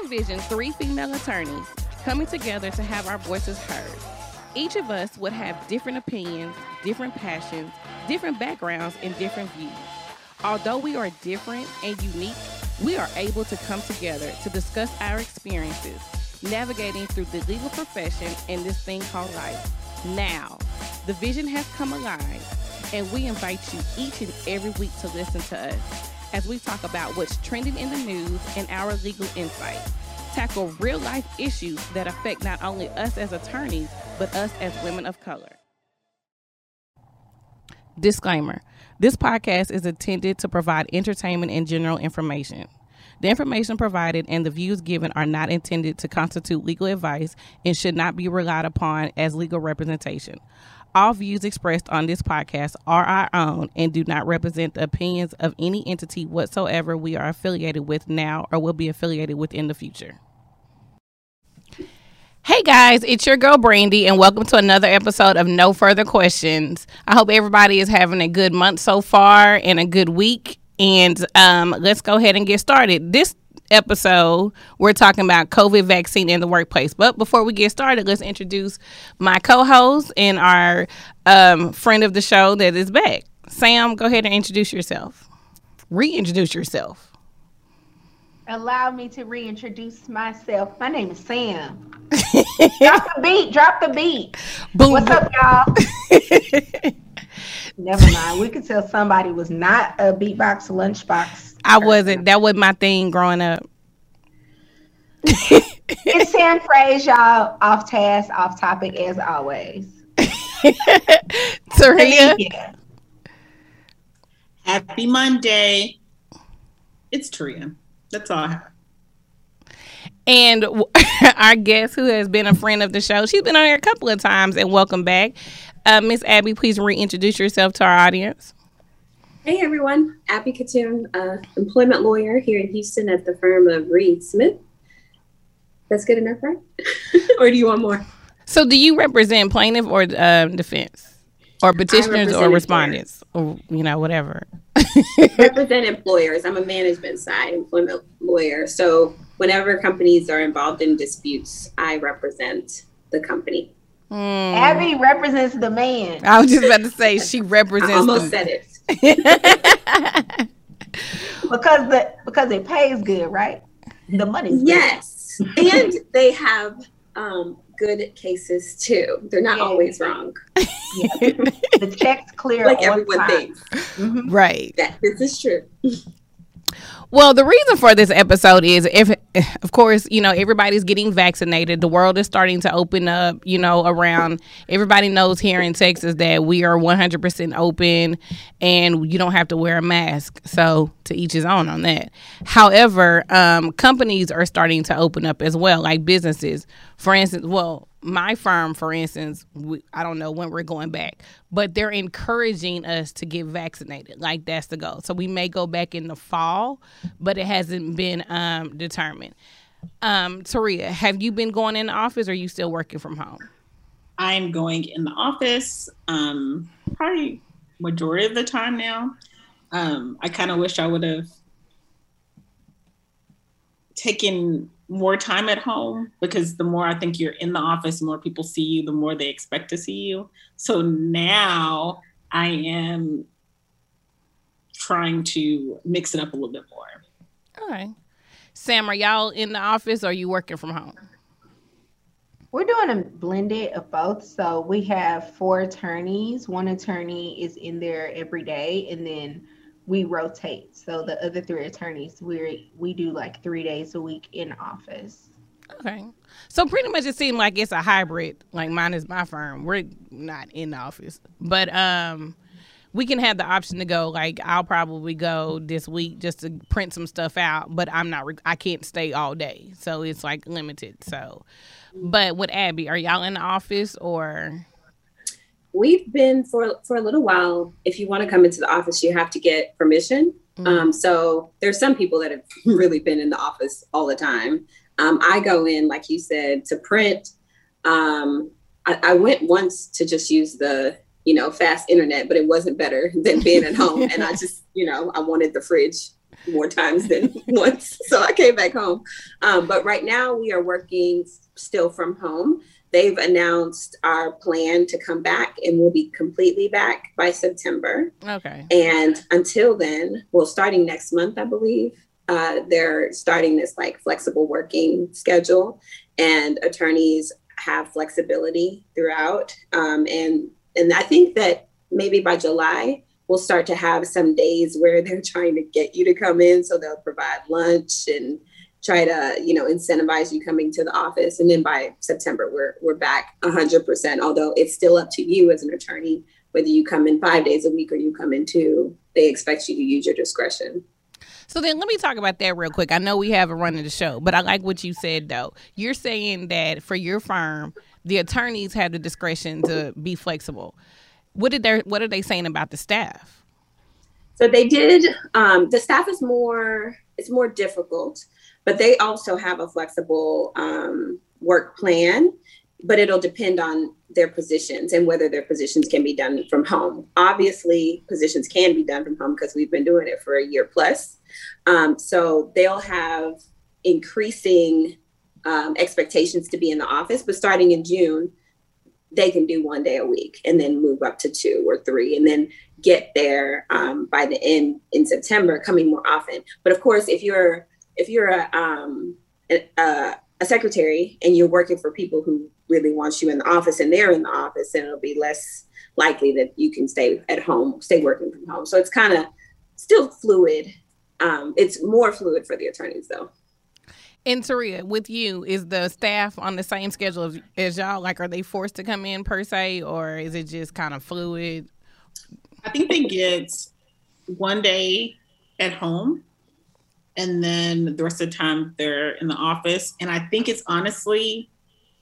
envision 3 female attorneys coming together to have our voices heard. Each of us would have different opinions, different passions, different backgrounds, and different views. Although we are different and unique, we are able to come together to discuss our experiences, navigating through the legal profession and this thing called life. Now, the vision has come alive, and we invite you each and every week to listen to us as we talk about what's trending in the news and our legal insight, tackle real-life issues that affect not only us as attorneys, but us as women of color. Disclaimer: this podcast is intended to provide entertainment and general information. The information provided and the views given are not intended to constitute legal advice and should not be relied upon as legal representation. All views expressed on this podcast are our own and do not represent the opinions of any entity whatsoever we are affiliated with now or will be affiliated with in the future. Hey guys, it's your girl Brandy, and welcome to another episode of No Further Questions. I hope everybody is having a good month so far and a good week. And let's go ahead and get started. This episode, we're talking about COVID vaccine in the workplace. But before we get started, let's introduce my co-host and our friend of the show that is back. Sam, go ahead and introduce yourself. Reintroduce yourself. Allow me to reintroduce myself. My name is Sam. Drop the beat. Boom. What's up, y'all? Never mind. We could tell somebody was not a beatbox lunchbox. I wasn't. That was my thing growing up. It's Sam Phrase, y'all. Off task, off topic as always. Taria. Happy Monday. It's Taria. That's all I have. And our guest, who has been a friend of the show, she's been on here a couple of times, and welcome back. Miss Abby, please reintroduce yourself to our audience. Hey everyone, Abby Katoon, employment lawyer here in Houston at the firm of Reed Smith. That's good enough, right? Or do you want more? So do you represent plaintiff or defense? Or petitioners or respondents? Or, whatever. Represent employers. I'm a management side employment lawyer. So whenever companies are involved in disputes, I represent the company. Abby represents the man. I was just about to say she represents. I almost said it. because it pays good, right? The money's good. Yes, and they have good cases too. They're not always wrong. Yeah. The check's clear, like everyone thinks. Mm-hmm. Right. This is true. Well, the reason for this episode is, of course, everybody's getting vaccinated. The world is starting to open up, around. Everybody knows here in Texas that we are 100% open and you don't have to wear a mask. So to each his own on that. However, companies are starting to open up as well, like businesses. For instance, my firm, for instance, I don't know when we're going back, but they're encouraging us to get vaccinated. Like, that's the goal. So we may go back in the fall, but it hasn't been determined. Taria, have you been going in the office, or are you still working from home? I'm going in the office probably majority of the time now. I kind of wish I would have taken more time at home, because the more I think you're in the office, the more people see you, the more they expect to see you. So now I am trying to mix it up a little bit more. All right. Sam, are y'all in the office, or are you working from home? We're doing a blended of both. So we have 4 attorneys. 1 attorney is in there every day, and then we rotate. So the other 3 attorneys, we do like 3 days a week in office. Okay. So pretty much it seems like it's a hybrid. Like, mine is my firm. We're not in the office. But we can have the option to go. Like, I'll probably go this week just to print some stuff out, but I can't stay all day. So it's like limited. So, but with Abby, are y'all in the office or? We've been for a little while. If you want to come into the office, you have to get permission. Mm-hmm. So there's some people that have really been in the office all the time. I go in, like you said, to print. I went once to just use the, fast internet, but it wasn't better than being at home. And I just, I wanted the fridge more times than once. So I came back home. But right now we are working still from home. They've announced our plan to come back, and we'll be completely back by September. Okay. And until then, well, starting next month, I believe, they're starting this like flexible working schedule, and attorneys have flexibility throughout. And I think that maybe by July, we'll start to have some days where they're trying to get you to come in. So they'll provide lunch and try to, incentivize you coming to the office. And then by September, we're back 100%, although it's still up to you as an attorney, whether you come in 5 days a week or you come in 2, they expect you to use your discretion. So then let me talk about that real quick. I know we have a run of the show, but I like what you said, though. You're saying that for your firm, the attorneys have the discretion to be flexible. What are they saying about the staff? So they did, the staff is it's more difficult, but they also have a flexible work plan, but it'll depend on their positions and whether their positions can be done from home. Obviously, positions can be done from home because we've been doing it for a year plus. So they'll have increasing expectations to be in the office, but starting in June, they can do 1 day a week and then move up to 2 or 3 and then get there by the end in September, coming more often. But of course, if you're a secretary and you're working for people who really want you in the office and they're in the office, then it'll be less likely that you can stay at home, stay working from home. So it's kind of still fluid. It's more fluid for the attorneys though. And Taria, with you, is the staff on the same schedule as y'all? Like, are they forced to come in per se, or is it just kind of fluid? I think they get 1 day at home, and then the rest of the time they're in the office. And I think it's honestly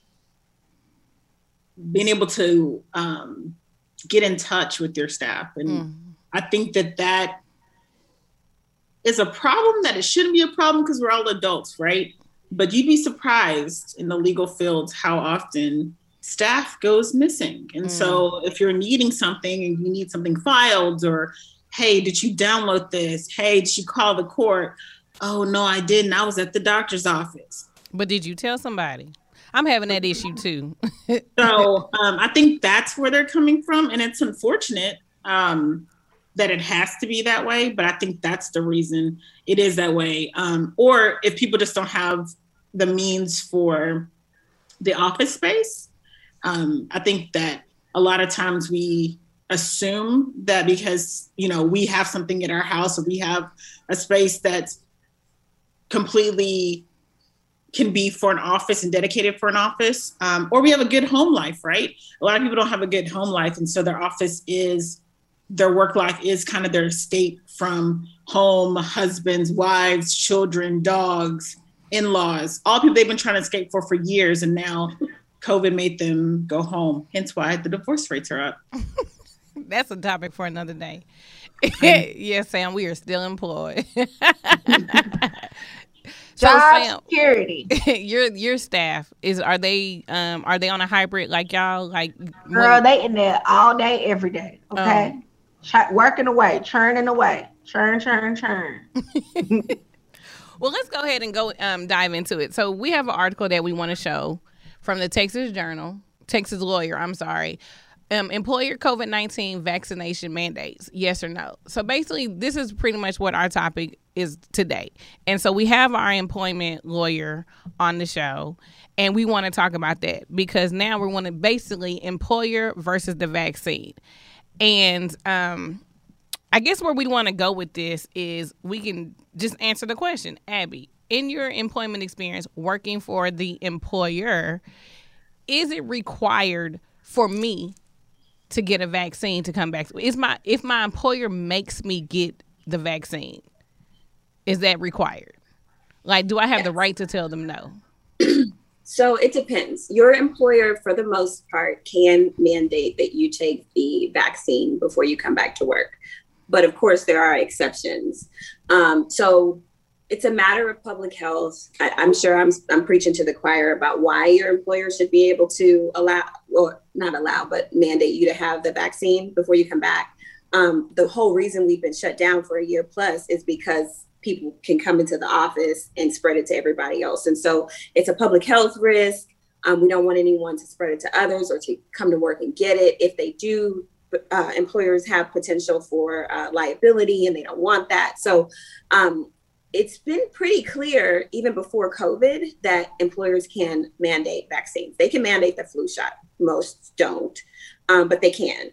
being able to get in touch with your staff. And I think that is a problem that it shouldn't be a problem because we're all adults, right? But you'd be surprised in the legal fields how often staff goes missing. And so if you're needing something and you need something filed, or, hey, did you download this? Hey, did you call the court? Oh, no, I didn't. I was at the doctor's office. But did you tell somebody? I'm having that issue too. So I think that's where they're coming from. And it's unfortunate that it has to be that way, but I think that's the reason it is that way. Or if people just don't have the means for the office space, I think that a lot of times we assume that because, we have something in our house or we have a space that's completely can be for an office and dedicated for an office, or we have a good home life, right? A lot of people don't have a good home life. And so their work life is kind of their escape from home, husbands, wives, children, dogs, in-laws, all people they've been trying to escape for years. And now COVID made them go home. Hence why the divorce rates are up. That's a topic for another day. Yes, Sam, we are still employed. Job security. Your staff are they on a hybrid like y'all? Like, girl, they in there all day, every day. Okay. Working away, churning away, churn. Well, let's go ahead and go dive into it. So we have an article that we want to show from the Texas Lawyer. Employer COVID-19 vaccination mandates, yes or no? So basically, this is pretty much what our topic is today. And so we have our employment lawyer on the show, and we want to talk about that because now we want to basically employer versus the vaccine. And I guess where we want to go with this is we can just answer the question. Abby, in your employment experience working for the employer, is it required for me to get a vaccine to come back? If my employer makes me get the vaccine, is that required? Like, do I have the right to tell them no? So it depends. Your employer, for the most part, can mandate that you take the vaccine before you come back to work. But of course, there are exceptions. So it's a matter of public health. I'm sure I'm preaching to the choir about why your employer should be able to mandate you to have the vaccine before you come back. The whole reason we've been shut down for a year plus is because people can come into the office and spread it to everybody else. And so it's a public health risk. We don't want anyone to spread it to others or to come to work and get it. If they do, employers have potential for liability, and they don't want that. So it's been pretty clear, even before COVID, that employers can mandate vaccines. They can mandate the flu shot. Most don't, but they can.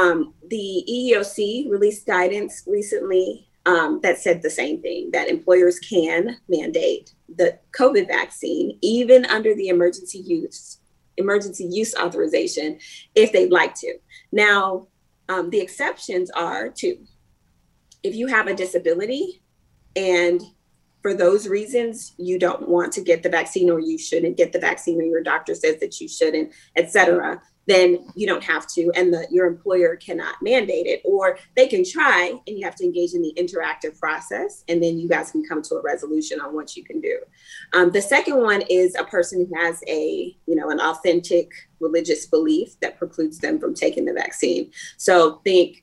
The EEOC released guidance recently that said the same thing, that employers can mandate the COVID vaccine, even under the emergency use authorization, if they'd like to. Now, the exceptions are two. If you have a disability and for those reasons you don't want to get the vaccine, or you shouldn't get the vaccine, or your doctor says that you shouldn't, et cetera, then you don't have to, and your employer cannot mandate it, or they can try, and you have to engage in the interactive process, and then you guys can come to a resolution on what you can do. The second one is a person who has an authentic religious belief that precludes them from taking the vaccine. So think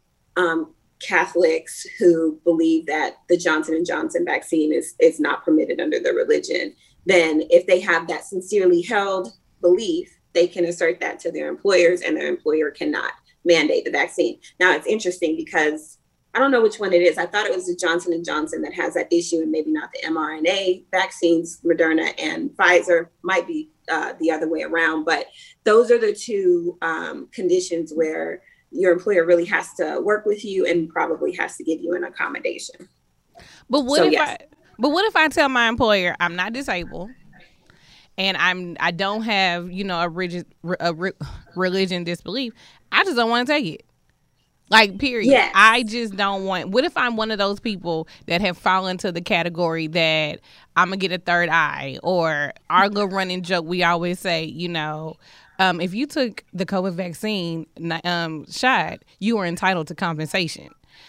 Catholics who believe that the Johnson & Johnson vaccine is not permitted under their religion. Then if they have that sincerely held belief, they can assert that to their employers, and their employer cannot mandate the vaccine. Now, it's interesting because I don't know which one it is. I thought it was the Johnson & Johnson that has that issue, and maybe not the mRNA vaccines. Moderna and Pfizer might be the other way around. But those are the two conditions where your employer really has to work with you and probably has to give you an accommodation. But what if I tell my employer I'm not disabled, and I don't have, a religion disbelief? I just don't want to take it. Like, period. Yes. I just don't want. What if I'm one of those people that have fallen to the category that I'm gonna get a third eye, or our little running joke we always say, if you took the COVID vaccine shot, you are entitled to compensation.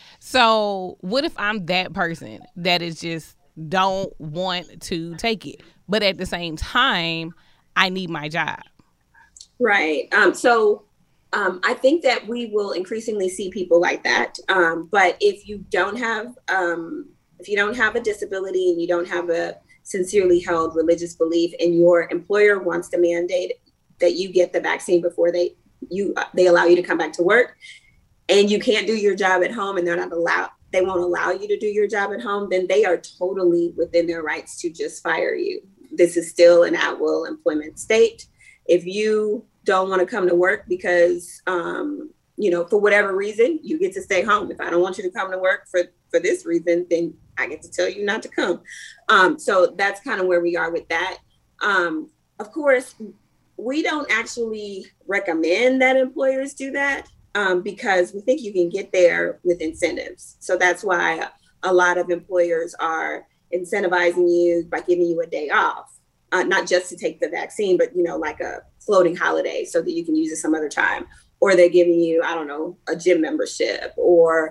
So what if I'm that person that is just don't want to take it, but at the same time, I need my job? Right. I think that we will increasingly see people like that. But if you don't have a disability, and you don't have a sincerely held religious belief, and your employer wants to mandate that you get the vaccine before they allow you to come back to work, and you can't do your job at home, and they won't allow you to do your job at home, then they are totally within their rights to just fire you. This is still an at-will employment state. If you don't want to come to work because, for whatever reason, you get to stay home. If I don't want you to come to work for this reason, then I get to tell you not to come. So that's kind of where we are with that. Of course, we don't actually recommend that employers do that because we think you can get there with incentives. So that's why a lot of employers are incentivizing you by giving you a day off. Not just to take the vaccine, but, like a floating holiday so that you can use it some other time. Or they're giving you, I don't know, a gym membership, or,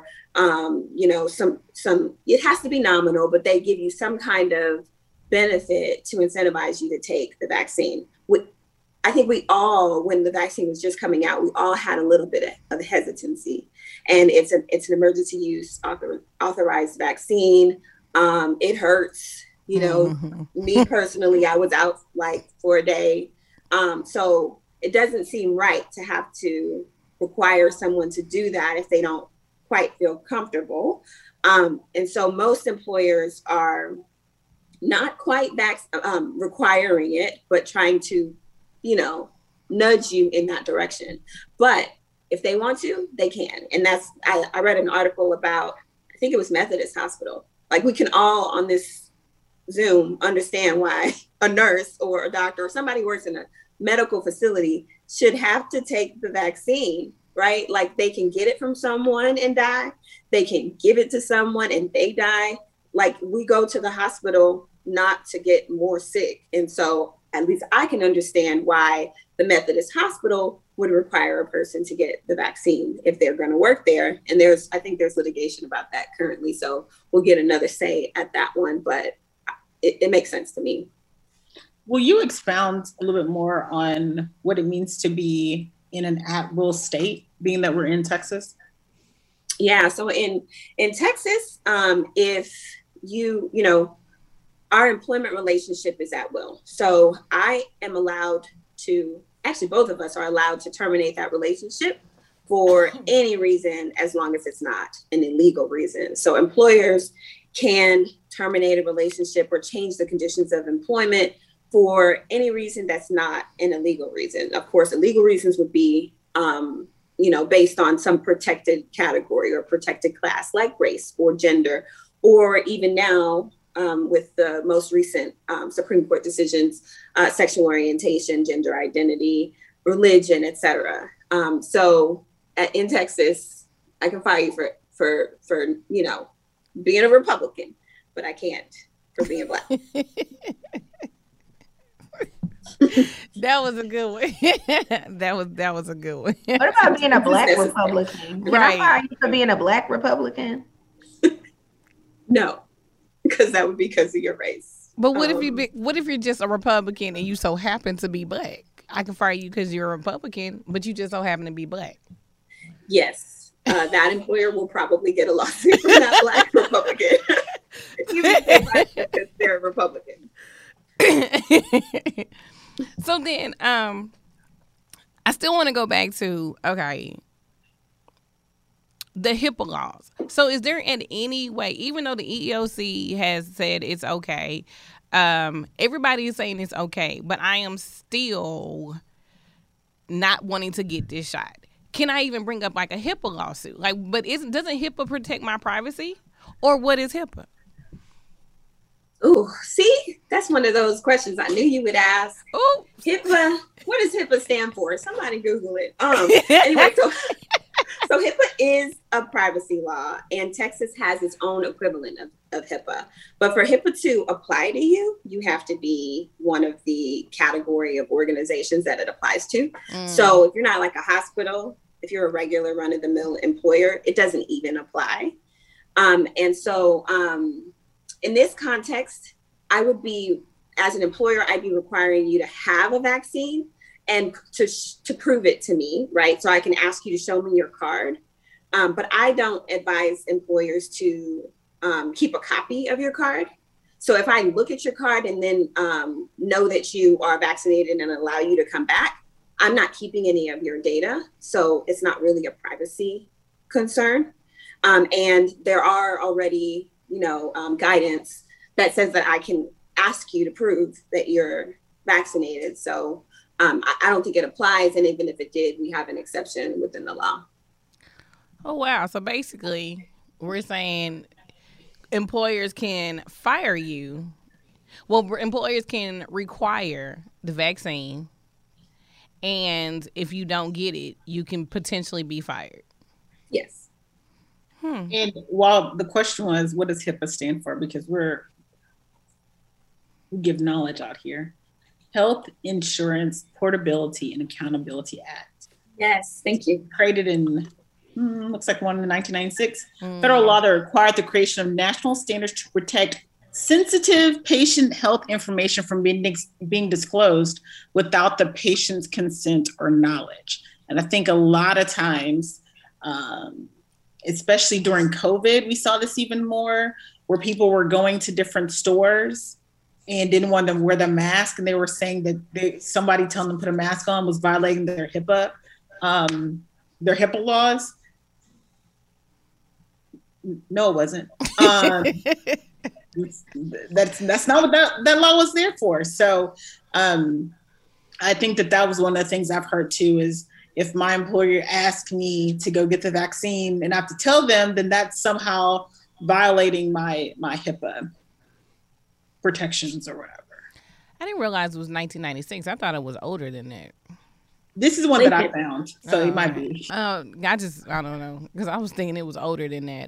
it has to be nominal, but they give you some kind of benefit to incentivize you to take the vaccine. I think we all, when the vaccine was just coming out, we all had a little bit of hesitancy. And it's an emergency use authorized vaccine. It hurts. Me personally, I was out for a day. So it doesn't seem right to have to require someone to do that if they don't quite feel comfortable. And so most employers are not quite requiring it, but trying to, nudge you in that direction. But if they want to, they can. And I read an article about, I think it was Methodist Hospital. We can all on this Zoom understand why a nurse or a doctor or somebody who works in a medical facility should have to take the vaccine, right? They can get it from someone and die. They can give it to someone and they die. We go to the hospital not to get more sick. And so at least I can understand why the Methodist Hospital would require a person to get the vaccine if they're going to work there. And I think there's litigation about that currently. So we'll get another say at that one, but it makes sense to me. Will you expound a little bit more on what it means to be in an at-will state, being that we're in Texas? Yeah, so in Texas, if our employment relationship is at will. So I am allowed to, actually both of us are allowed to terminate that relationship for any reason, as long as it's not an illegal reason. So employers can terminate a relationship or change the conditions of employment for any reason that's not an illegal reason. Of course, illegal reasons would be, based on some protected category or protected class, like race or gender, or even now, with the most recent Supreme Court decisions, sexual orientation, gender identity, religion, etc. So in Texas, I can fire you for being a Republican, but I can't for being Black. That was a good one. that was a good one. What about being a Black Republican? Can I fire you for being a Black Republican? No, because that would be because of your race. But what if you're just a Republican and you so happen to be Black? I can fire you because you're a Republican, but you just so happen to be Black. Yes, that employer will probably get a lawsuit from that Black Republican. Because they're a Republican. So then, I still want to go back to, the HIPAA laws. So is there in any way, even though the EEOC has said it's okay, everybody is saying it's okay, but I am still not wanting to get this shot. Can I even bring up like a HIPAA lawsuit? But doesn't HIPAA protect my privacy? Or what is HIPAA? Oh, see, that's one of those questions I knew you would ask. Oh, HIPAA. What does HIPAA stand for? Somebody Google it. Anyway, so HIPAA is a privacy law, and Texas has its own equivalent of HIPAA. But for HIPAA to apply to you, you have to be one of the category of organizations that it applies to. So if you're not like a hospital, if you're a regular run-of-the-mill employer, it doesn't even apply. In this context, I would be, as an employer, I'd be requiring you to have a vaccine and to prove it to me, right? So I can ask you to show me your card. But I don't advise employers to keep a copy of your card. So if I look at your card and then know that you are vaccinated and allow you to come back, I'm not keeping any of your data. So it's not really a privacy concern. And there are already guidance that says that I can ask you to prove that you're vaccinated. So I don't think it applies. And even if it did, we have an exception within the law. Oh, wow. So basically, we're saying employers can fire you. Well, employers can require the vaccine. And if you don't get it, you can potentially be fired. Yes. And while the question was, what does HIPAA stand for? Because we give knowledge out here. Health Insurance Portability and Accountability Act. Yes, thank you. Created in, looks like one in 1996. Federal law that required the creation of national standards to protect sensitive patient health information from being disclosed without the patient's consent or knowledge. And I think a lot of times, especially during COVID, we saw this even more, where people were going to different stores and didn't want them to wear the mask. And they were saying that somebody telling them to put a mask on was violating their HIPAA laws. No, it wasn't. That's not what that law was there for. So I think that was one of the things I've heard too, is if my employer asks me to go get the vaccine and I have to tell them, then that's somehow violating my HIPAA protections or whatever. I didn't realize it was 1996. I thought it was older than that. This is one that I found, so it might be. I don't know, because I was thinking it was older than that.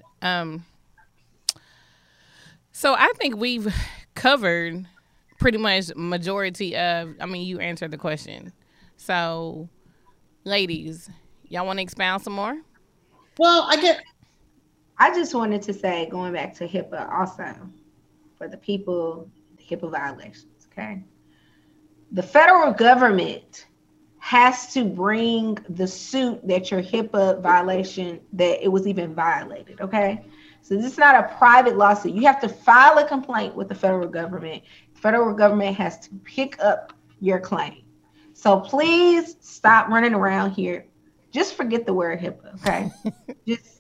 So I think we've covered pretty much majority of, you answered the question. So, ladies, y'all want to expound some more? Well, I just wanted to say, going back to HIPAA also, for the people, the HIPAA violations, okay? The federal government has to bring the suit that your HIPAA violation, that it was even violated, okay? So this is not a private lawsuit. You have to file a complaint with the federal government. The federal government has to pick up your claim. So please stop running around here. Just forget the word HIPAA, okay? Just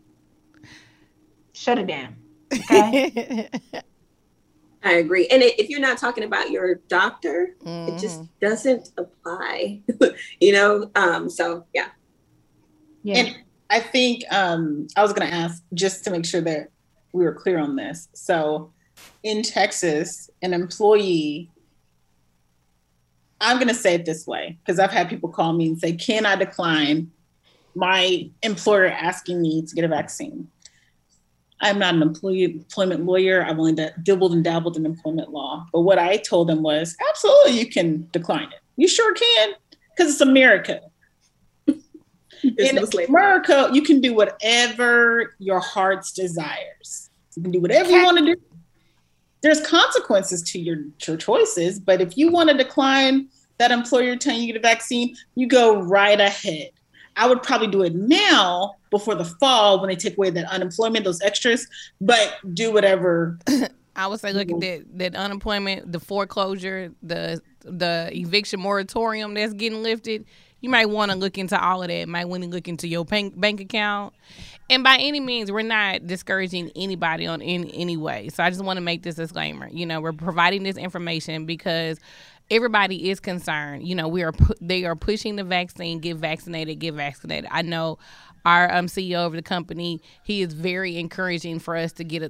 shut it down, okay? I agree. And if you're not talking about your doctor, it just doesn't apply, you know? So, yeah. And I think I was going to ask, just to make sure that we were clear on this. So in Texas, an employee, I'm going to say it this way, because I've had people call me and say, can I decline my employer asking me to get a vaccine? I'm not an employment lawyer. I've only dibbled and dabbled in employment law. But what I told them was, absolutely, you can decline it. You sure can, because it's America. In America, you can do whatever your heart's desires. You can do whatever you want to do. There's consequences to your choices, but if you want to decline that employer telling you to get a vaccine, you go right ahead. I would probably do it now before the fall when they take away that unemployment, those extras, but do whatever. I would say look at that unemployment, the foreclosure, the eviction moratorium that's getting lifted. You might want to look into all of that. Might want to look into your bank account. And by any means, we're not discouraging anybody in any way. So I just want to make this disclaimer. You know, we're providing this information because everybody is concerned. You know, they are pushing the vaccine, get vaccinated. I know our CEO of the company, he is very encouraging for us to get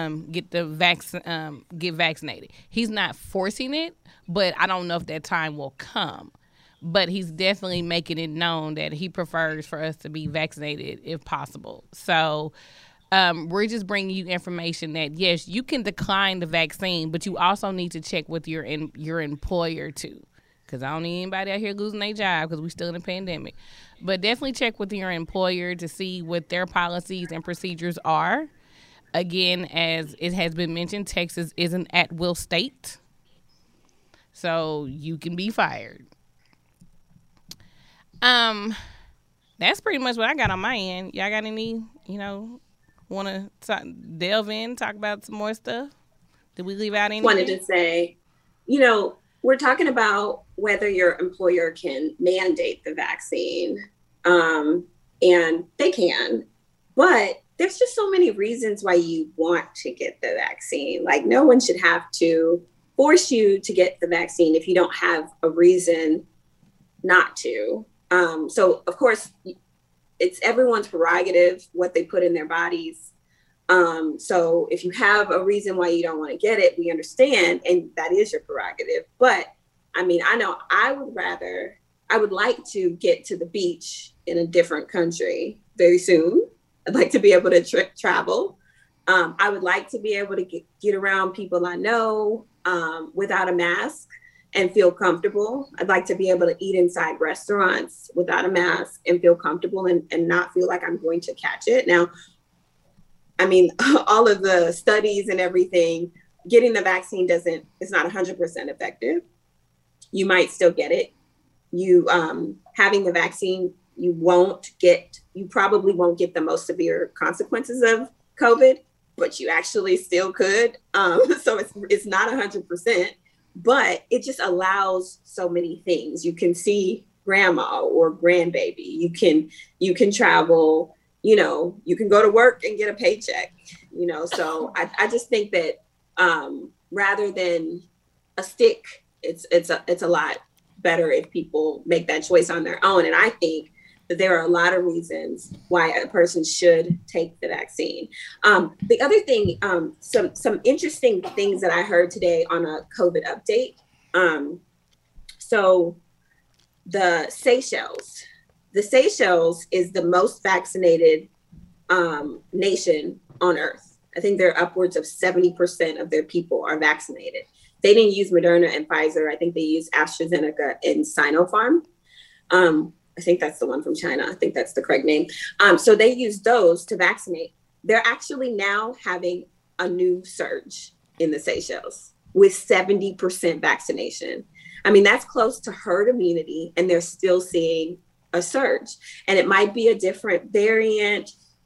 vaccinated. He's not forcing it, but I don't know if that time will come. But he's definitely making it known that he prefers for us to be vaccinated if possible. So we're just bringing you information that, yes, you can decline the vaccine, but you also need to check with your employer, too. Because I don't need anybody out here losing their job because we're still in a pandemic. But definitely check with your employer to see what their policies and procedures are. Again, as it has been mentioned, Texas is an at-will state. So you can be fired. That's pretty much what I got on my end. Y'all got any, want to delve in, talk about some more stuff? Did we leave out anything? Wanted to say, we're talking about whether your employer can mandate the vaccine, and they can, but there's just so many reasons why you want to get the vaccine. Like, no one should have to force you to get the vaccine if you don't have a reason not to. So of course, it's everyone's prerogative what they put in their bodies. So if you have a reason why you don't want to get it, we understand, and that is your prerogative. But I mean, I know I would like to get to the beach in a different country very soon. I'd like to be able to travel. I would like to be able to get around people I know without a mask and feel comfortable. I'd like to be able to eat inside restaurants without a mask and feel comfortable and not feel like I'm going to catch it. Now, I mean, all of the studies and everything, getting the vaccine it's not 100% effective. You might still get it. You having the vaccine, you probably won't get the most severe consequences of COVID, but you actually still could. So it's not 100%. But it just allows so many things. You can see grandma or grandbaby. You can travel, you can go to work and get a paycheck, So I just think that rather than a stick, it's a lot better if people make that choice on their own. And I think that there are a lot of reasons why a person should take the vaccine. The other thing, some interesting things that I heard today on a COVID update. So the Seychelles is the most vaccinated nation on Earth. I think they're upwards of 70% of their people are vaccinated. They didn't use Moderna and Pfizer. I think they used AstraZeneca and Sinopharm. I think that's the one from China. I think that's the correct name. So they use those to vaccinate. They're actually now having a new surge in the Seychelles with 70% vaccination. I mean, that's close to herd immunity, and they're still seeing a surge. And it might be a different variant.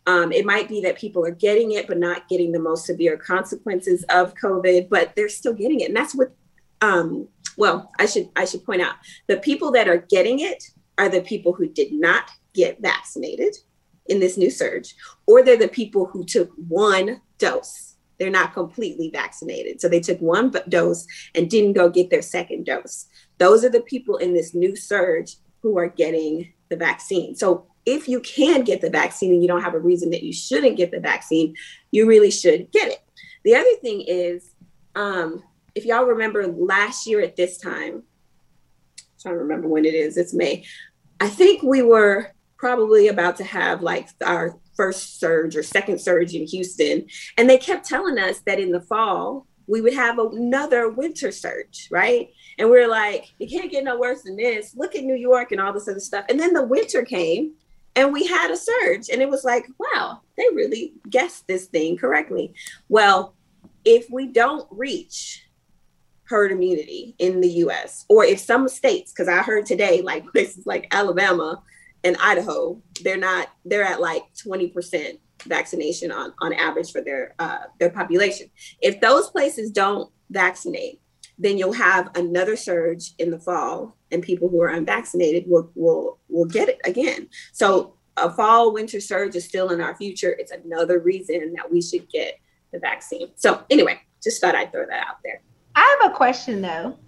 It might be that people are getting it, but not getting the most severe consequences of COVID, but they're still getting it. And that's what, well, I should point out, the people that are getting it are the people who did not get vaccinated in this new surge, or they're the people who took one dose. They're not completely vaccinated. So they took one dose and didn't go get their second dose. Those are the people in this new surge who are getting the vaccine. So if you can get the vaccine and you don't have a reason that you shouldn't get the vaccine, you really should get it. The other thing is, if y'all remember last year at this time, I'm trying to remember when it is, it's May. I think we were probably about to have like our first surge or second surge in Houston. And they kept telling us that in the fall, we would have another winter surge, right? And we're like, it can't get no worse than this. Look at New York and all this other stuff. And then the winter came and we had a surge. And it was like, wow, they really guessed this thing correctly. Well, if we don't reach herd immunity in the US, or if some states, because I heard today, like places like Alabama and Idaho, they're at like 20% vaccination on average for their population. If those places don't vaccinate, then you'll have another surge in the fall, and people who are unvaccinated will get it again. So a fall winter surge is still in our future. It's another reason that we should get the vaccine. So anyway, just thought I'd throw that out there. I have a question though.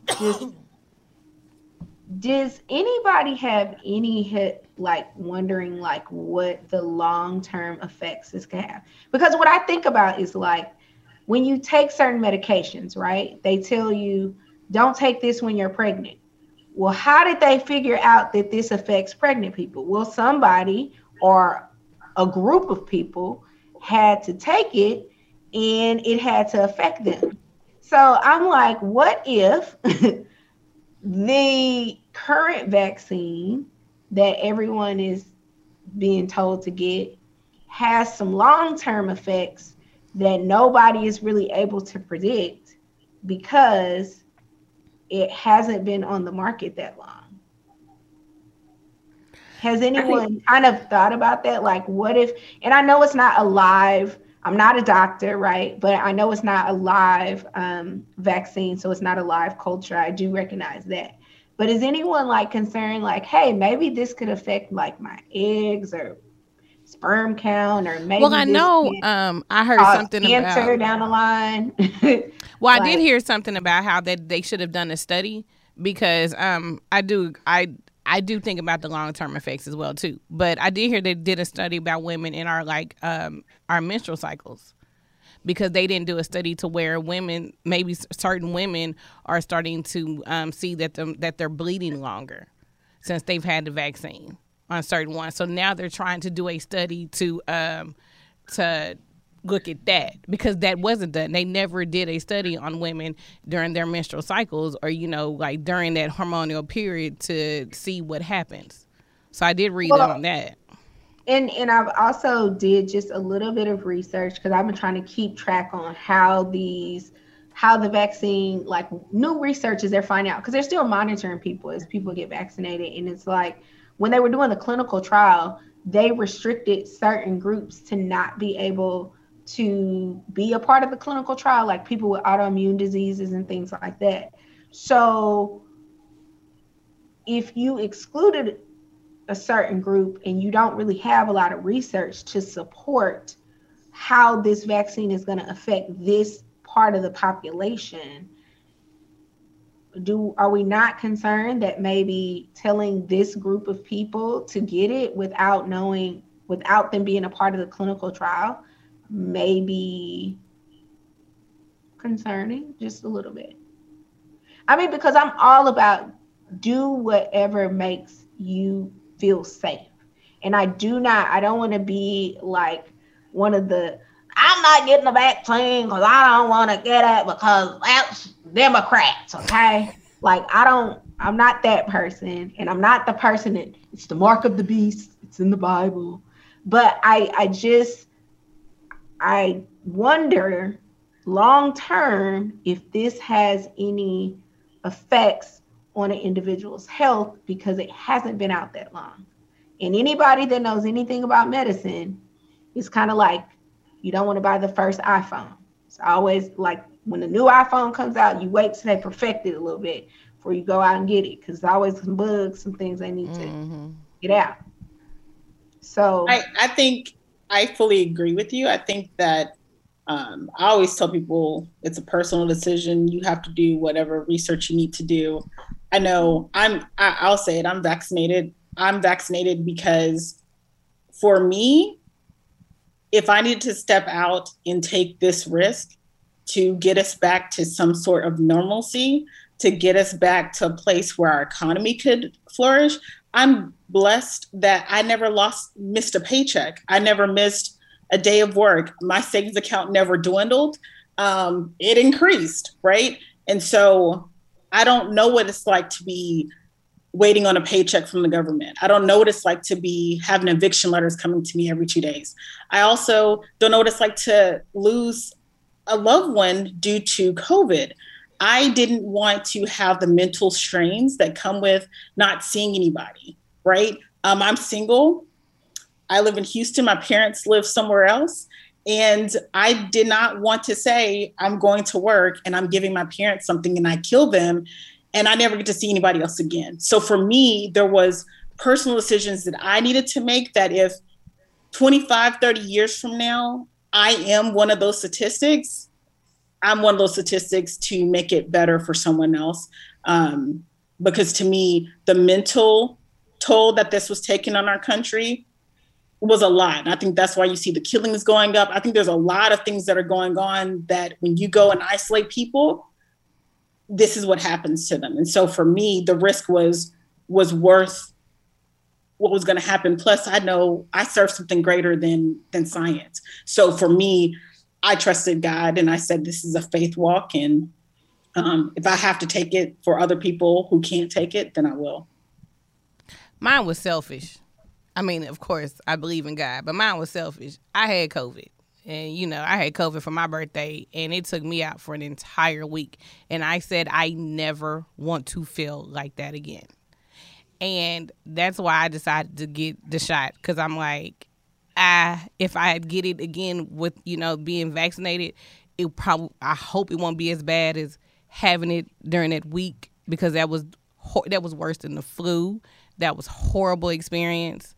Does anybody have any wondering like what the long-term effects this can have? Because what I think about is like when you take certain medications, right? They tell you don't take this when you're pregnant. Well, how did they figure out that this affects pregnant people? Well, somebody or a group of people had to take it and it had to affect them. So I'm like, what if the current vaccine that everyone is being told to get has some long-term effects that nobody is really able to predict because it hasn't been on the market that long? Has anyone kind of thought about that? Like, what if, and I know it's not a live, I'm not a doctor, right? But I know it's not a live vaccine, so it's not a live culture. I do recognize that. But is anyone like concerned, like, hey, maybe this could affect like my eggs or sperm count, or maybe well, I know I heard something cancer about down the line. Well, I did hear something about how that they should have done a study, because I do think about the long-term effects as well too. But I did hear they did a study about women in our our menstrual cycles, because they didn't do a study to where women, maybe certain women are starting to see that they're bleeding longer since they've had the vaccine on certain ones. So now they're trying to do a study to look at that, because that wasn't done. They never did a study on women during their menstrual cycles, or like during that hormonal period, to see what happens. So I did read on that. And I've also did just a little bit of research, because I've been trying to keep track on how the vaccine, like new research is they're finding out, because they're still monitoring people as people get vaccinated. And it's like when they were doing the clinical trial, they restricted certain groups to not be able to be a part of the clinical trial, like people with autoimmune diseases and things like that. So if you excluded a certain group and you don't really have a lot of research to support how this vaccine is going to affect this part of the population, are we not concerned that maybe telling this group of people to get it without them being a part of the clinical trial may be concerning just a little bit? I mean, because I'm all about do whatever makes you feel safe. And I don't want to be like one of the, I'm not getting the vaccine because I don't want to get it because that's Democrats, okay? Like, I'm not that person, and I'm not the person that it's the mark of the beast, it's in the Bible. But I wonder long term if this has any effects on an individual's health, because it hasn't been out that long. And anybody that knows anything about medicine, It's kind of like you don't want to buy the first iPhone. It's always like when the new iPhone comes out, you wait till they perfect it a little bit before you go out and get it, because there's always some bugs, some things they need to get out. So I think I fully agree with you. I think that I always tell people it's a personal decision. You have to do whatever research you need to do. I know I'll say it, I'm vaccinated. I'm vaccinated because for me, if I needed to step out and take this risk to get us back to some sort of normalcy, to get us back to a place where our economy could flourish, I'm blessed that I never missed a paycheck. I never missed a day of work. My savings account never dwindled. It increased, right? And so I don't know what it's like to be waiting on a paycheck from the government. I don't know what it's like to be having eviction letters coming to me every 2 days. I also don't know what it's like to lose a loved one due to COVID. I didn't want to have the mental strains that come with not seeing anybody, right? I'm single. I live in Houston. My parents live somewhere else. And I did not want to say I'm going to work and I'm giving my parents something and I kill them and I never get to see anybody else again. So for me, there was personal decisions that I needed to make that if 25, 30 years from now, I am one of those statistics, I'm one of those statistics to make it better for someone else. Because to me, the mental toll that this was taking on our country was a lot. And I think that's why you see the killings going up. I think there's a lot of things that are going on that when you go and isolate people, this is what happens to them. And so for me, the risk was worth what was going to happen. Plus, I know I serve something greater than science. So for me, I trusted God and I said, this is a faith walk. And if I have to take it for other people who can't take it, then I will. Mine was selfish. I mean, of course, I believe in God, but mine was selfish. I had COVID. And, I had COVID for my birthday, and it took me out for an entire week. And I said, I never want to feel like that again. And that's why I decided to get the shot, because I'm like, if I get it again with, being vaccinated, I hope it won't be as bad as having it during that week, because that was worse than the flu. That was a horrible experience.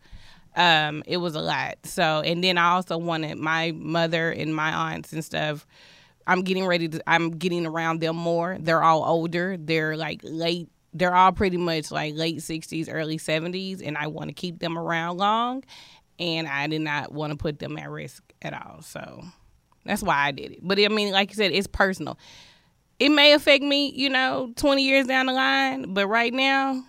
It was a lot. So, and then I also wanted my mother and my aunts and stuff. I'm getting around them more. They're all older. They're they're all pretty much like late 60s, early 70s. And I want to keep them around long. And I did not want to put them at risk at all. So that's why I did it. But I mean, like you said, it's personal. It may affect me, 20 years down the line. But right now,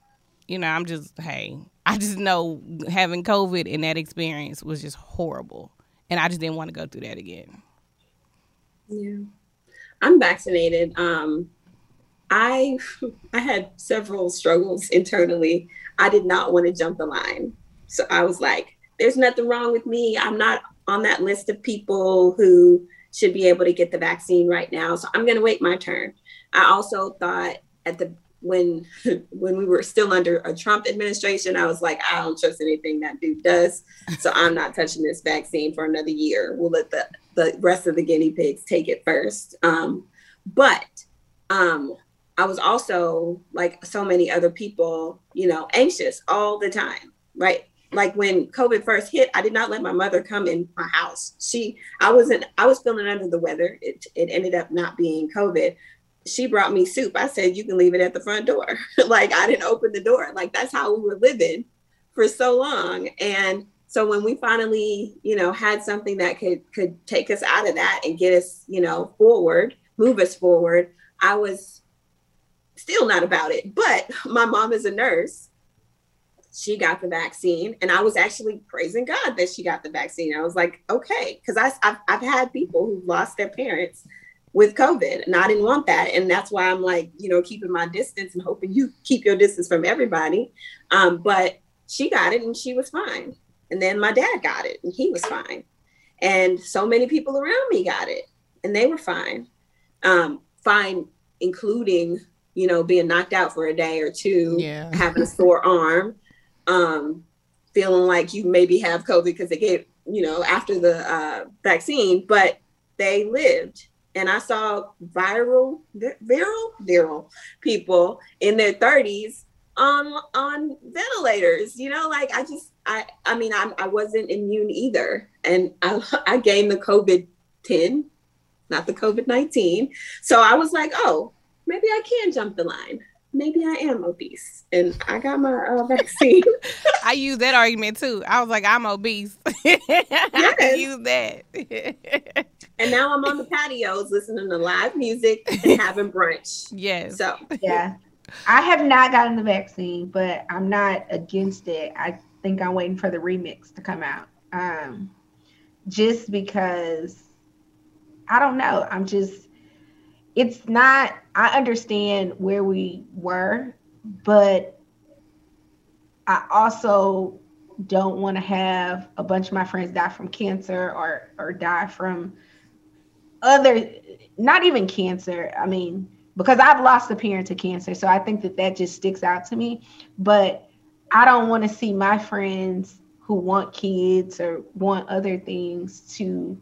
I just know having COVID and that experience was just horrible. And I just didn't want to go through that again. Yeah. I'm vaccinated. I had several struggles internally. I did not want to jump the line. So I was like, there's nothing wrong with me. I'm not on that list of people who should be able to get the vaccine right now. So I'm going to wait my turn. I also thought when we were still under a Trump administration, I was like, I don't trust anything that dude does. So I'm not touching this vaccine for another year. We'll let the rest of the guinea pigs take it first. But I was also, like so many other people, anxious all the time, right? Like when COVID first hit, I did not let my mother come in my house. I was feeling under the weather. It ended up not being COVID. She brought me soup. I said, you can leave it at the front door. Like I didn't open the door. Like that's how we were living for so long. And so when we finally, had something that could take us out of that and get us, forward, move us forward, I was still not about it. But my mom is a nurse. She got the vaccine and I was actually praising God that she got the vaccine. I was like, okay, because I've had people who lost their parents with COVID and I didn't want that. And that's why I'm like, keeping my distance and hoping you keep your distance from everybody. But she got it and she was fine. And then my dad got it and he was fine. And so many people around me got it and they were fine. Fine, including, being knocked out for a day or two, having a sore arm, feeling like you maybe have COVID because they after the vaccine, but they lived. And I saw viral people in their 30s on ventilators. I wasn't immune either, and I gained the COVID-10, not the COVID-19. So I was like, oh, maybe I can jump the line. Maybe I am obese, and I got my vaccine. I use that argument too. I was like, I'm obese. I can use that. And now I'm on the patios listening to live music and having brunch. Yes. So yeah, I have not gotten the vaccine, but I'm not against it. I think I'm waiting for the remix to come out. Just because I don't know. It's not, I understand where we were, but I also don't want to have a bunch of my friends die from cancer or die from other, not even cancer. I mean, because I've lost a parent to cancer. So I think that just sticks out to me. But I don't want to see my friends who want kids or want other things to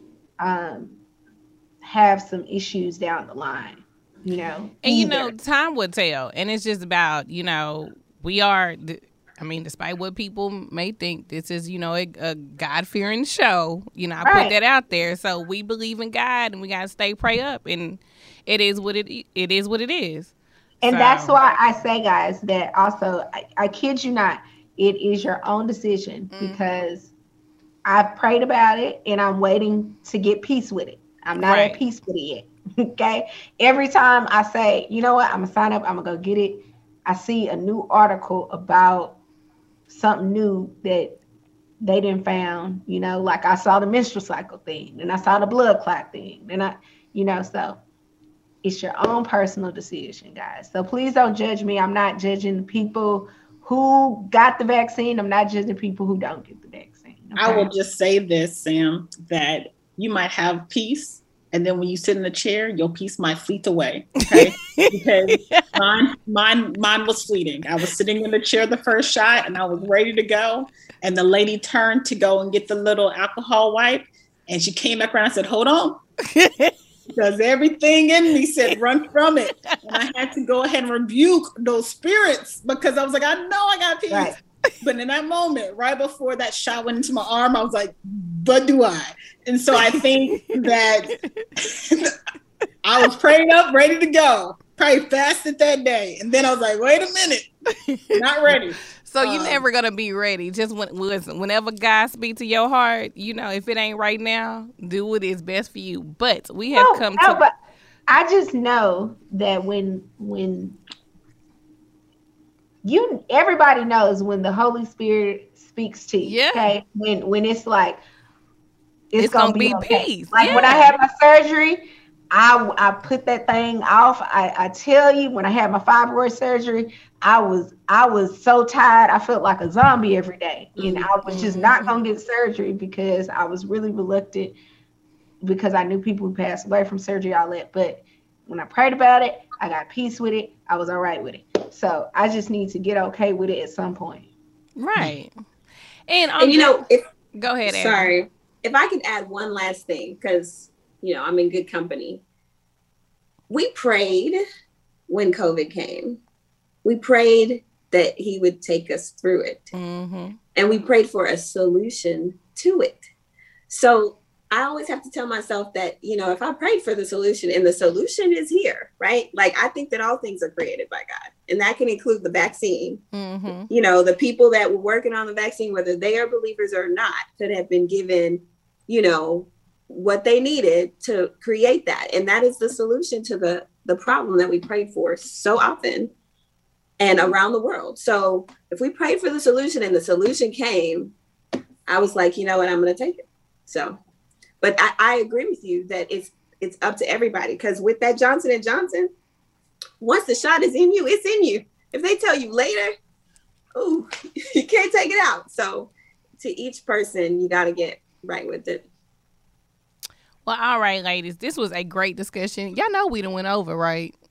have some issues down the line, And, time would tell. And it's just about, we are, despite what people may think, this is, a God-fearing show. I put that out there. So we believe in God and we got to stay pray up. And it is what it is. And that's why I say, guys, that also, I kid you not, it is your own decision because I've prayed about it and I'm waiting to get peace with it. I'm not at peace with it yet. Okay. Every time I say, you know what, I'm gonna sign up, I'm gonna go get it, I see a new article about something new that they didn't found, like I saw the menstrual cycle thing and I saw the blood clot thing. And so it's your own personal decision, guys. So please don't judge me. I'm not judging the people who got the vaccine. I'm not judging people who don't get the vaccine. Okay? I will just say this, Sam, that you might have peace, and then when you sit in the chair, your peace might fleet away. Okay, because mine was fleeting. I was sitting in the chair the first shot, and I was ready to go, and the lady turned to go and get the little alcohol wipe, and she came back around and said, "Hold on." Because everything in me said run from it. And I had to go ahead and rebuke those spirits because I was like, I know I got peace. Right. But in that moment, right before that shot went into my arm, I was like, but do I? And so I think that I was praying up, ready to go. Probably fasted that day. And then I was like, wait a minute, not ready. So you're never going to be ready. Just whenever God speaks to your heart, if it ain't right now, do what is best for you. But we have but I just know that when everybody knows when the Holy Spirit speaks to you. Yeah. Okay. When it's like, it's going to be okay. Peace. Like when I had my surgery, I put that thing off. I tell you, when I had my fibroid surgery, I was so tired. I felt like a zombie every day. And I was just not going to get surgery because I was really reluctant because I knew people who passed away from surgery, all that. But when I prayed about it, I got peace with it. I was all right with it. So I just need to get okay with it at some point. Right. And go ahead, sorry. Anna. If I could add one last thing, because, I'm in good company. We prayed when COVID came. We prayed that he would take us through it. Mm-hmm. And we prayed for a solution to it. So I always have to tell myself that, if I prayed for the solution and the solution is here, right? Like, I think that all things are created by God, and that can include the vaccine. Mm-hmm. The people that were working on the vaccine, whether they are believers or not, could have been given, what they needed to create that. And that is the solution to the problem that we prayed for so often and around the world. So if we prayed for the solution and the solution came, I was like, you know what, I'm going to take it. So, but I agree with you that it's up to everybody, because with that Johnson & Johnson, once the shot is in you, it's in you. If they tell you later, you can't take it out. So to each person, you got to get right with it. Well, all right, ladies, this was a great discussion. Y'all know we done went over, right?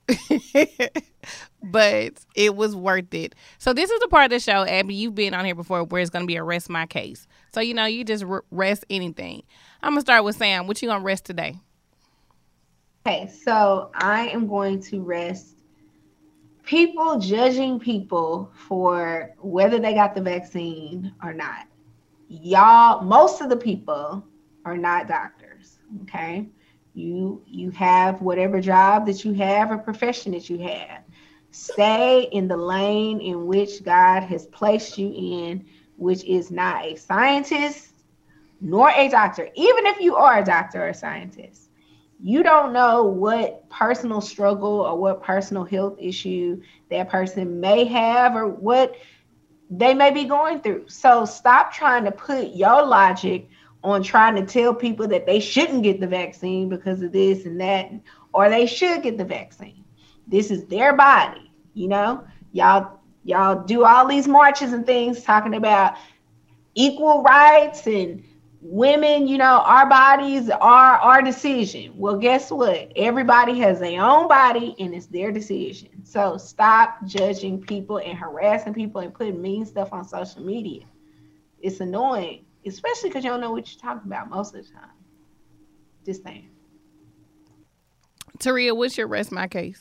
But it was worth it. So this is the part of the show, Abby, you've been on here before, where it's going to be a rest my case. So, you just rest anything. I'm going to start with Sam. What you going to rest today? Okay, so I am going to rest people judging people for whether they got the vaccine or not. Y'all, most of the people are not doctors, okay? You have whatever job that you have or profession that you have. Stay in the lane in which God has placed you in, which is not a scientist nor a doctor. Even if you are a doctor or a scientist, you don't know what personal struggle or what personal health issue that person may have or what they may be going through. So stop trying to put your logic on trying to tell people that they shouldn't get the vaccine because of this and that, or they should get the vaccine. This is their body. Y'all do all these marches and things talking about equal rights and women, our bodies are our decision. Well, guess what? Everybody has their own body and it's their decision. So stop judging people and harassing people and putting mean stuff on social media. It's annoying, especially because you don't know what you're talking about most of the time. Just saying. Taria, what's your rest my case?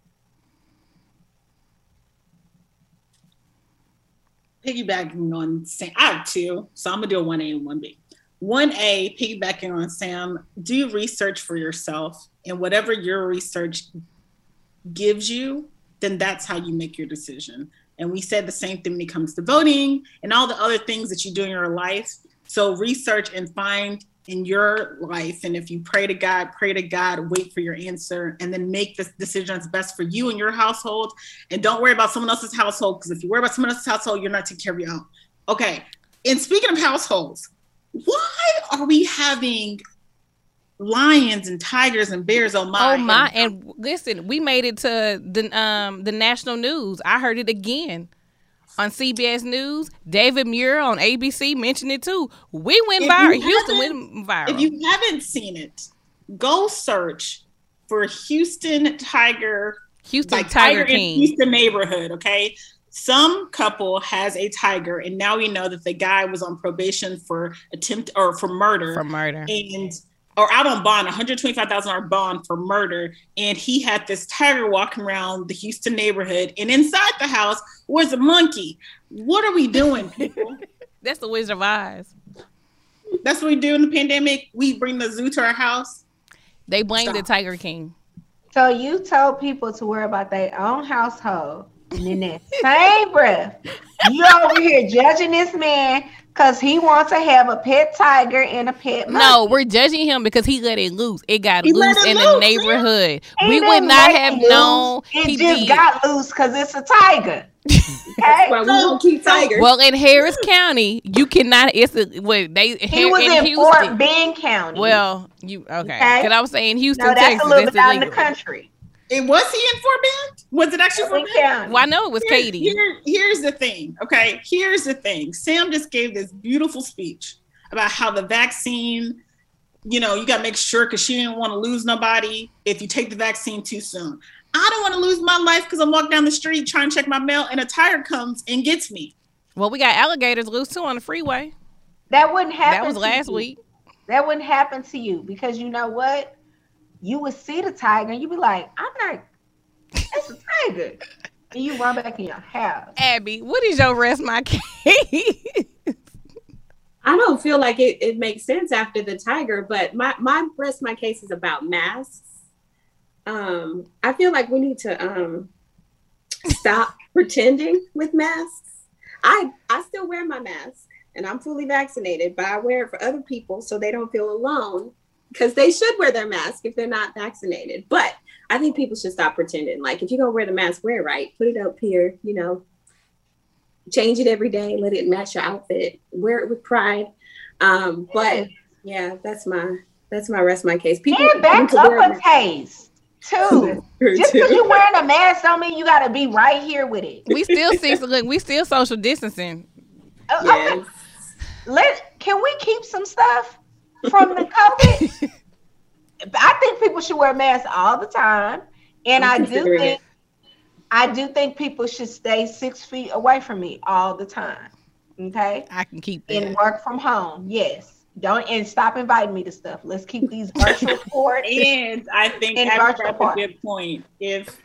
Piggybacking on Sam, I have two, so I'm gonna do a 1A and 1B. 1A, piggybacking on Sam, do research for yourself, and whatever your research gives you, then that's how you make your decision. And we said the same thing when it comes to voting and all the other things that you do in your life. So research and find in your life, and if you pray to God, wait for your answer, and then make the decision that's best for you and your household. And don't worry about someone else's household, because if you worry about someone else's household, you're not taking care of your own. Okay, and speaking of households, why are we having lions and tigers and bears on my and listen, we made it to the national news. I heard it again on CBS News. David Muir on ABC mentioned it too. We went viral. Houston went viral. If you haven't seen it, go search for Houston Tiger King. In Houston neighborhood, okay? Some couple has a tiger, and now we know that the guy was on probation for murder. Or out on bond, $125,000 bond for murder. And he had this tiger walking around the Houston neighborhood. And inside the house was a monkey. What are we doing, people? That's the Wizard of Oz. That's what we do in the pandemic. We bring the zoo to our house. They blame the Tiger King. So you told people to worry about their own household. And in that same breath, you over here judging this man because he wants to have a pet tiger and a pet monkey. No, we're judging him because he let it loose. It got loose in the neighborhood. We would not have known. It just got loose because it's a tiger. Okay? Well, we don't keep tigers. Well, in Harris County, you cannot. He was in Fort Bend County. Well, okay? Because I was saying Houston, that's Texas. A little bit out in the country. Was he in Fort Bend? Was it actually Fort Bend? Well, I know it was Katie. Here's the thing, okay? Here's the thing. Sam just gave this beautiful speech about how the vaccine, you got to make sure, because she didn't want to lose nobody if you take the vaccine too soon. I don't want to lose my life because I'm walking down the street trying to check my mail and a tiger comes and gets me. Well, we got alligators loose too on the freeway. That wouldn't happen. That was last week. That wouldn't happen to you because you know what? You would see the tiger and you'd be like, that's a tiger. And you run back in your house. Abby, what is your rest my case? I don't feel like it makes sense after the tiger, but my rest my case is about masks. I feel like we need to stop pretending with masks. I still wear my mask and I'm fully vaccinated, but I wear it for other people so they don't feel alone. Because they should wear their mask if they're not vaccinated. But I think people should stop pretending. Like, if you're going to wear the mask, wear it right. Put it up here, change it every day. Let it match your outfit. Wear it with pride. But, yeah, that's my rest of my case. People back up a case, too. Just because you're wearing a mask don't mean you got to be right here with it. We still social distancing. Yes. Can we keep some stuff from the COVID? I think people should wear masks all the time. And I'm I do considering think it. I do think people should stay 6 feet away from me all the time. Okay. I can keep And that. work from home. Yes. Don't and stop inviting me to stuff. Let's keep these virtual courts. And I think In Abby virtual brought part. a good point. If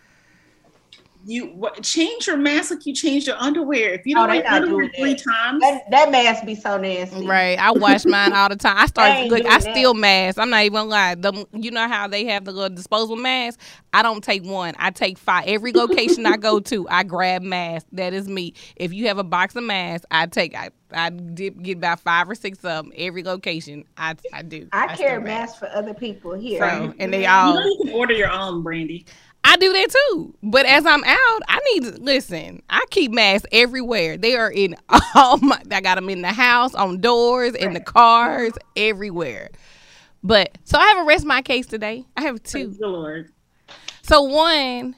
you change your mask like you changed your underwear. If you Oh, don't they wear not underwear doing 3 that. times, That mask be so nasty. Right, I wash mine all the time. I I start ain't look. doing I that. still mask. I'm not even gonna lie. You know how they have the little disposable mask? I don't take one. I take 5. Every location I go to, I grab masks. That is me. If you have a box of masks, I did get about 5 or 6 of them every location. I do. I still carry mask. masks for other people here. So, and they you all. know you can order your own, Brandy. I do that too. But as I'm out, I need to listen. I keep masks everywhere. They are in all my. I got them in the house, on doors, in the cars, everywhere. But so I have a rest my case today. I have 2. Praise the Lord. So one,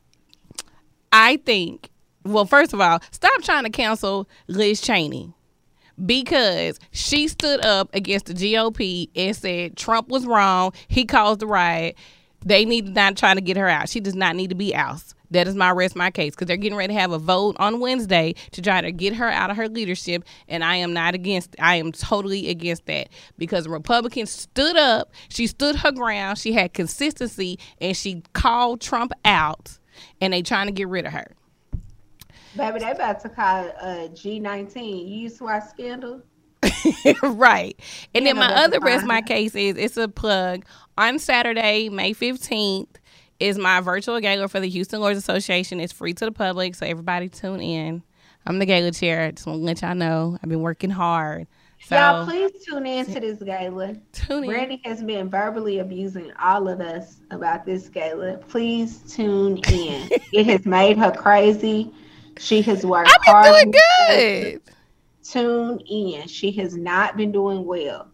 I think. Well, first of all, stop trying to cancel Liz Cheney. Because she stood up against the GOP and said Trump was wrong. He caused the riot. They need to not try to get her out. She does not need to be ousted. That is my rest my case because they're getting ready to have a vote on Wednesday to try to get her out of her leadership, and I am not against. I am totally against that because Republicans stood up. She stood her ground. She had consistency, and she called Trump out, and they trying to get rid of her. Baby, they about to call it G19. You used to watch Scandal? Right. And then Yeah, my that's other rest fine. my case is it's a plug. On Saturday, May 15th, is my virtual gala for the Houston Lawyers Association. It's free to the public, so everybody tune in. I'm the gala chair. Just want to let y'all know I've been working hard. So Y'all, please tune in to this gala. tune in. Brandy has been verbally abusing all of us about this gala. Please tune in. It has made her crazy. She has worked I've hard. been doing good. Tune in. She has not been doing well.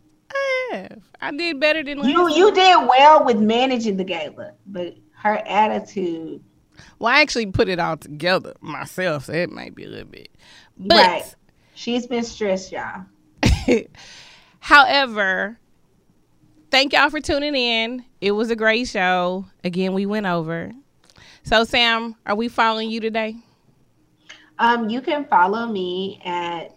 I did better than last You did well with managing the gala, but her attitude. Well, I actually put it all together myself, so it might be a little bit. But Right. She's been stressed, y'all. however, thank y'all for tuning in. It was a great show. Again, we went over. So, Sam, are we following you today? You can follow me at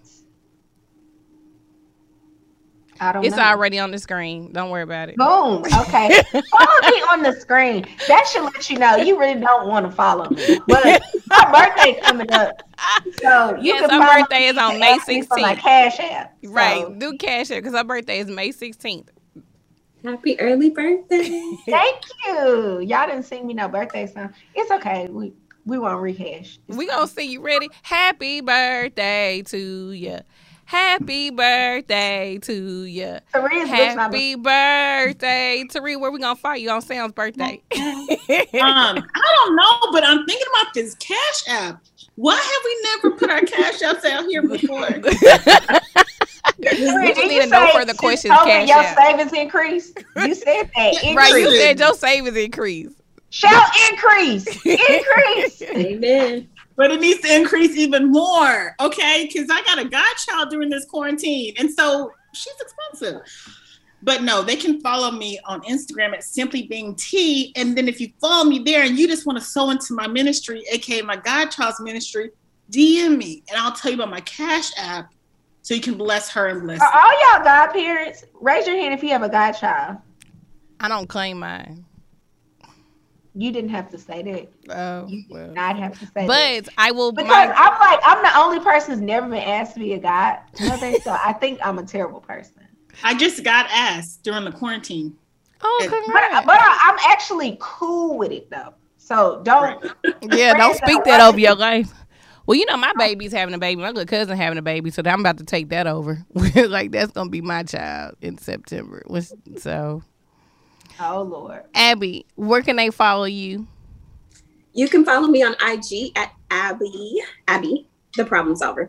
I don't It's know. already on the screen. Don't worry about it. Boom. Okay. Follow me on the screen. That should let you know you really don't want to follow me. But my birthday coming up. So you Yes, can her follow birthday me is on and May ask me for my 16th. Cash App. So, Right. Do cash it because her birthday is May 16th. Happy early birthday. Thank you. Y'all didn't sing me no birthday song. It's okay. We won't rehash. It's We fine. gonna see you ready. Happy birthday to you. Happy birthday to you. Teresa's bitch number. Happy birthday, Tari. Where we gonna fight you on Sam's birthday? I don't know, but I'm thinking about this Cash App. Why have we never put our Cash Apps out here before? We just need to know further questions. Cash Your App. savings increase. You said that. Increase. Right, you said your savings increased. Shout increase. Increase. Amen. But it needs to increase even more, okay? Because I got a godchild during this quarantine, and so she's expensive. But no, they can follow me on Instagram at Simply Being Tea, and then if you follow me there and you just want to sow into my ministry, aka my godchild's ministry, DM me, and I'll tell you about my Cash App, so you can bless her and bless Are me. all y'all godparents? Raise your hand if you have a godchild. I don't claim mine. You didn't have to say that. Oh, You well. did not have to say that. But I will. Because my- I'm the only person who's never been asked to be a godmother, so I think I'm a terrible person. I just got asked during the quarantine. oh, But congrats. I'm actually cool with it though. So don't. Yeah, don't speak that over your life. Well, you know, my baby's having a baby. My little cousin having a baby, so I'm about to take that over. Like, that's going to be my child in September. So, Oh Lord. Abby, where can they follow you? You can follow me on IG at Abby, the problem solver.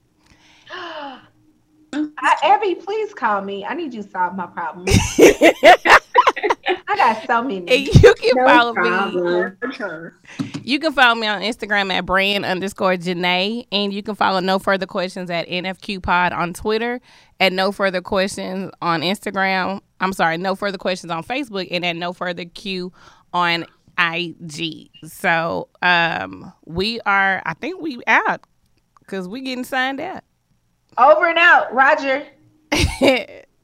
Abby, please call me. I need you to solve my problem. I got so many. And you can No follow problem. Her. me. You can follow me on Instagram at Brand_Janae. And you can follow No Further Questions at NFQ Pod on Twitter. At No Further Questions on Instagram. I'm sorry, No Further Questions on Facebook. And at No Further Q on IG. So we are, I think we out because we getting signed out. Over and out, Roger.